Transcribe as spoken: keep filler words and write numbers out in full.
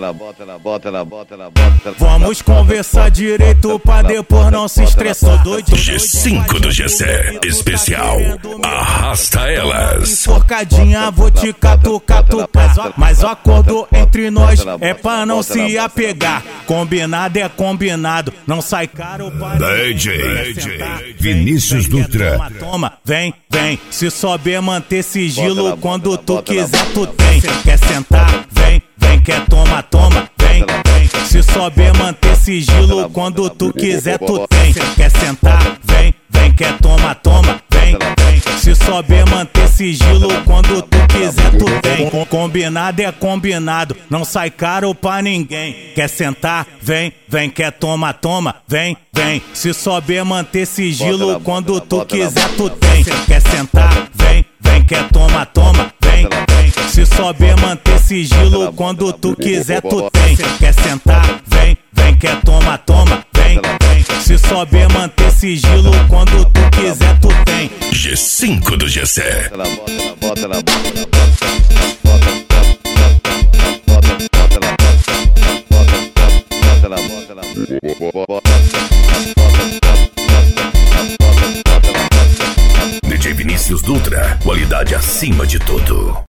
ela bota, ela bota, ela bota, ela bota. Vamos conversar direito pra depois não se estressar. G cinco do G C especial Arrasta Elas. Porcadinha, vou te catucar, catucar. Mas o acordo entre nós é pra não se apegar. Combinado é combinado, não sai caro para D J Vinícius Dutra. Toma, toma, vem, vem. Se souber manter sigilo, quando tu quiser tu tem. Quer sentar? Vem, vem. Quer toma, toma, vem, vem. Se souber manter sigilo, quando tu quiser tu tem. Quer sentar? Vem, vem. Quer toma, toma, vem, vem. Se souber manter sigilo, quando tu quiser tu tem. Combinado é combinado, não sai caro pra ninguém. Quer sentar? Vem, vem. Quer toma, toma, vem, vem. Se souber manter sigilo, quando tu quiser tu tem. Quer sentar? Vem, vem. Quer toma, toma, vem, vem. Se souber manter sigilo, quando tu quiser tu tem. Quer sentar? Vem, vem. Quer toma, toma, vem, vem. Se souber manter sigilo, quando tu quiser tu tem. G cinco do G C. Ela bota, ela bota, ela bota, ela bota, bota, bota, ela bota, ela bota, ela bota. D J Vinícius Dutra, qualidade acima de tudo.